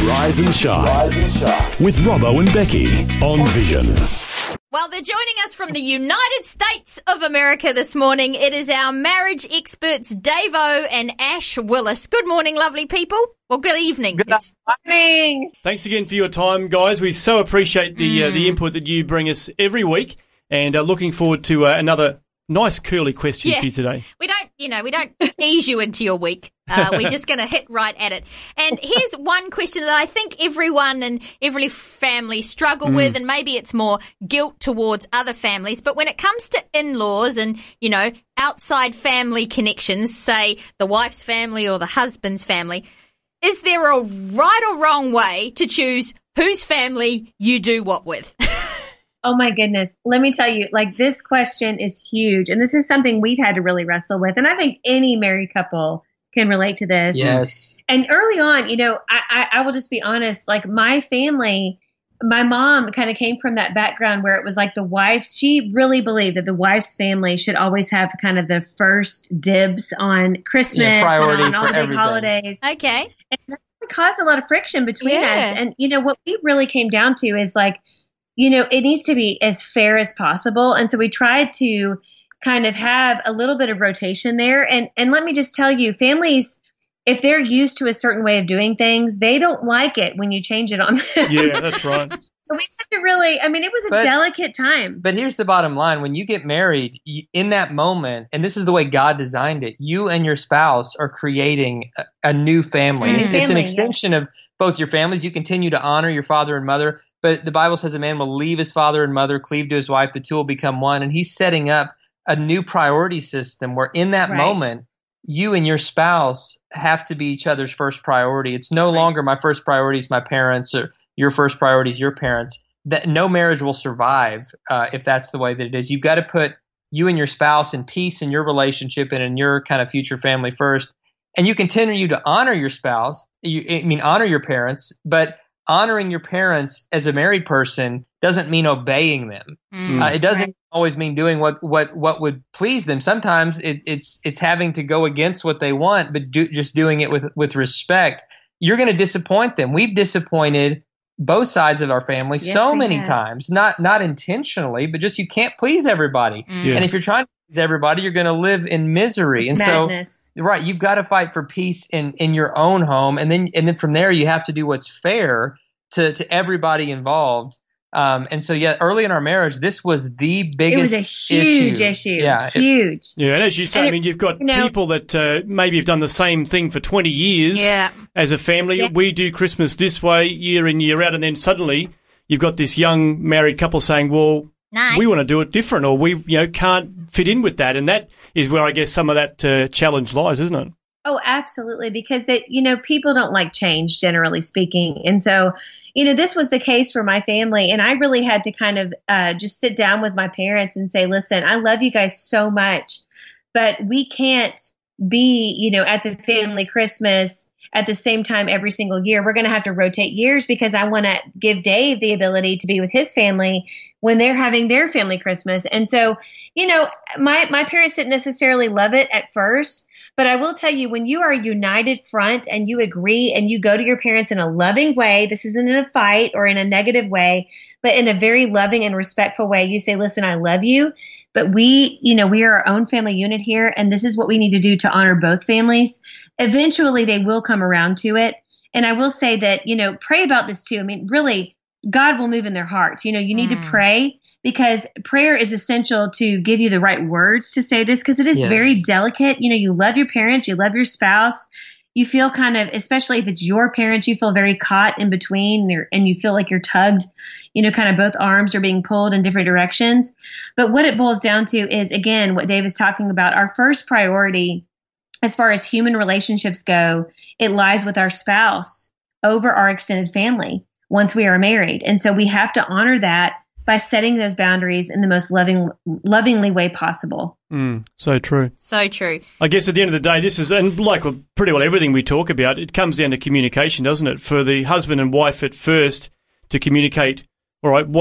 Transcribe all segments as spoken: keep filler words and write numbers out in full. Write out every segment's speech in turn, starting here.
Rise and Shine, Rise and Shine. With Robbo and Becky on Vision. Well, they're joining us from the United States of America this morning. It is our marriage experts, Dave-O and Ash Willis. Good morning, lovely people. Well, good evening. Good morning. Thanks again for your time, guys. We so appreciate the mm. uh, the input that you bring us every week, and uh, looking forward to uh, another nice curly question yeah. for you today. We don't, you know, we don't ease you into your week. Uh, we're just going to hit right at it. And here's one question that I think everyone and every family struggle mm. with, and maybe it's more guilt towards other families. But when it comes to in-laws and, you know, outside family connections, say the wife's family or the husband's family, is there a right or wrong way to choose whose family you do what with? Oh, my goodness. Let me tell you, like, this question is huge. And this is something we've had to really wrestle with. And I think any married couple can relate to this. Yes. And early on, you know, I, I, I will just be honest, like my family, my mom kind of came from that background where it was like the wife, she really believed that the wife's family should always have kind of the first dibs on Christmas yeah, priority and on all for the big everything. holidays. Okay. And that's caused a lot of friction between yeah. us. And, you know, what we really came down to is like, you know, it needs to be as fair as possible. And so we tried to kind of have a little bit of rotation there. And and let me just tell you, families, if they're used to a certain way of doing things, they don't like it when you change it on them. Yeah, that's right. So we had to really, I mean, it was a but, delicate time. But here's the bottom line. When you get married, you, in that moment, and this is the way God designed it, you and your spouse are creating a, a new family. Mm-hmm. It's, it's an Family, extension yes. of both your families. You continue to honor your father and mother, but the Bible says a man will leave his father and mother, cleave to his wife, the two will become one. And he's setting up a new priority system where in that right. moment, you and your spouse have to be each other's first priority. It's no right. longer my first priority is my parents or your first priority is your parents. That no marriage will survive uh, if that's the way that it is. You've got to put you and your spouse in peace in your relationship and in your kind of future family first. And you continue to honor your spouse. You, I mean, honor your parents, but honoring your parents as a married person doesn't mean obeying them. Mm, uh, it doesn't right. always mean doing what, what, what would please them. Sometimes it, it's it's having to go against what they want, but do, just doing it with, with respect. You're going to disappoint them. We've disappointed both sides of our family yes, so many have. times, not not intentionally, but just you can't please everybody. Mm. Yeah. And if you're trying to please everybody, you're going to live in misery. It's and madness. so, right, you've got to fight for peace in, in your own home, and then and then from there you have to do what's fair to to everybody involved. Um, and so, yeah, early in our marriage, this was the biggest It was a huge issue. issue. Yeah, huge. It, yeah, and as you say, and I mean, you've got you know, people that uh, maybe have done the same thing for twenty years yeah. as a family. Yeah. We do Christmas this way year in, year out, and then suddenly you've got this young married couple saying, well, No. we want to do it different, or we you know can't fit in with that. And that is where I guess some of that uh, challenge lies, isn't it? Oh, absolutely. Because they, you know, people don't like change, generally speaking. And so, you know, this was the case for my family. And I really had to kind of uh, just sit down with my parents and say, listen, I love you guys so much, but we can't be, you know, at the family Christmas at the same time every single year. We're going to have to rotate years because I want to give Dave the ability to be with his family when they're having their family Christmas. And so, you know, my, my parents didn't necessarily love it at first, but I will tell you, when you are a united front and you agree and you go to your parents in a loving way, this isn't in a fight or in a negative way, but in a very loving and respectful way, you say, listen, I love you, but we, you know, we are our own family unit here, and this is what we need to do to honor both families. Eventually, they will come around to it. And I will say that, you know, pray about this too. I mean, really, God will move in their hearts. You know, you need Mm. to pray because prayer is essential to give you the right words to say this because it is Yes. very delicate. You know, you love your parents, you love your spouse. You feel kind of, especially if it's your parents, you feel very caught in between and, you're, and you feel like you're tugged, you know, kind of both arms are being pulled in different directions. But what it boils down to is, again, what Dave is talking about, our first priority as far as human relationships go, it lies with our spouse over our extended family once we are married. And so we have to honor that by setting those boundaries in the most loving, lovingly way possible. Mm, so true. So true. I guess at the end of the day, this is, and like pretty well everything we talk about, it comes down to communication, doesn't it? For the husband and wife at first to communicate, all right, what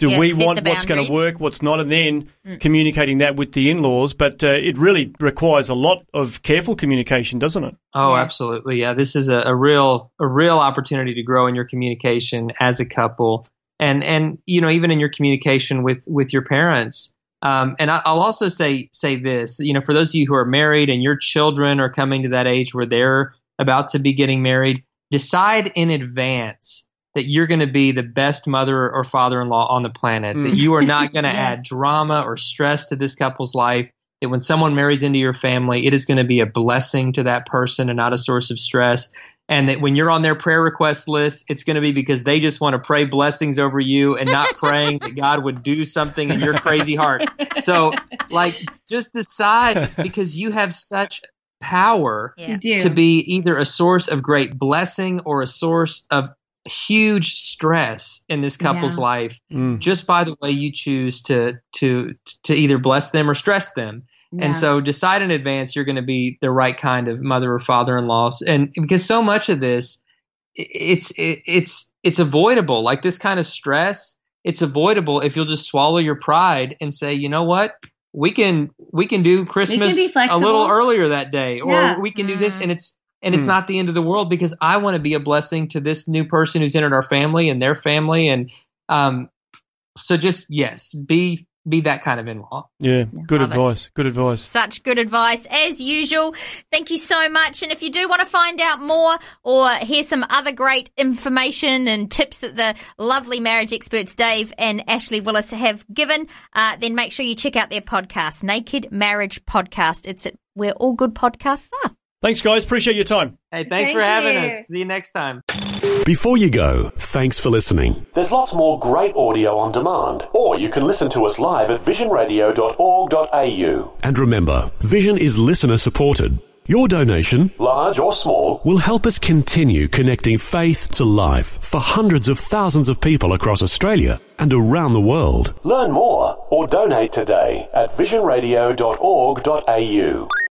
do Yeah, we set want the what's going to boundaries. work, what's not, and then mm. communicating that with the in-laws. But uh, it really requires a lot of careful communication, doesn't it? Oh, Yes. absolutely. Yeah, this is a, a real a real opportunity to grow in your communication as a couple, and and you know even in your communication with with your parents. Um, and I, I'll also say say this, you know, for those of you who are married and your children are coming to that age where they're about to be getting married, decide in advance that you're going to be the best mother or father-in-law on the planet, mm. that you are not going to yes. add drama or stress to this couple's life, that when someone marries into your family, it is going to be a blessing to that person and not a source of stress. And that when you're on their prayer request list, it's going to be because they just want to pray blessings over you and not praying that God would do something in your crazy heart. So, like, just decide, because you have such power Yeah. to be either a source of great blessing or a source of huge stress in this couple's Yeah. life, Mm. just by the way you choose to to to either bless them or stress them. Yeah. And so decide in advance you're going to be the right kind of mother or father-in-law. And because so much of this, it's it, it's it's avoidable. Like this kind of stress, it's avoidable if you'll just swallow your pride and say, you know what, we can we can do Christmas be a flexible. little earlier that day, or Yeah. we can do this, and it's and it's Mm. not the end of the world, because I want to be a blessing to this new person who's entered our family and their family, and um, so just yes, be. Be that kind of in-law. Yeah, good Love it. advice. Good advice. Such good advice, as usual. Thank you so much. And if you do want to find out more or hear some other great information and tips that the lovely marriage experts Dave and Ashley Willis have given, uh, then make sure you check out their podcast, Naked Marriage Podcast. It's at where all good podcasts are. Thanks, guys. Appreciate your time. Hey, thanks Thank for having you. us. See you next time. Before you go, thanks for listening. There's lots more great audio on demand, or you can listen to us live at vision radio dot org dot a u. And remember, Vision is listener supported. Your donation, Large or small, will help us continue connecting faith to life for hundreds of thousands of people across Australia and around the world. learn more or donate today at vision radio dot org dot a u.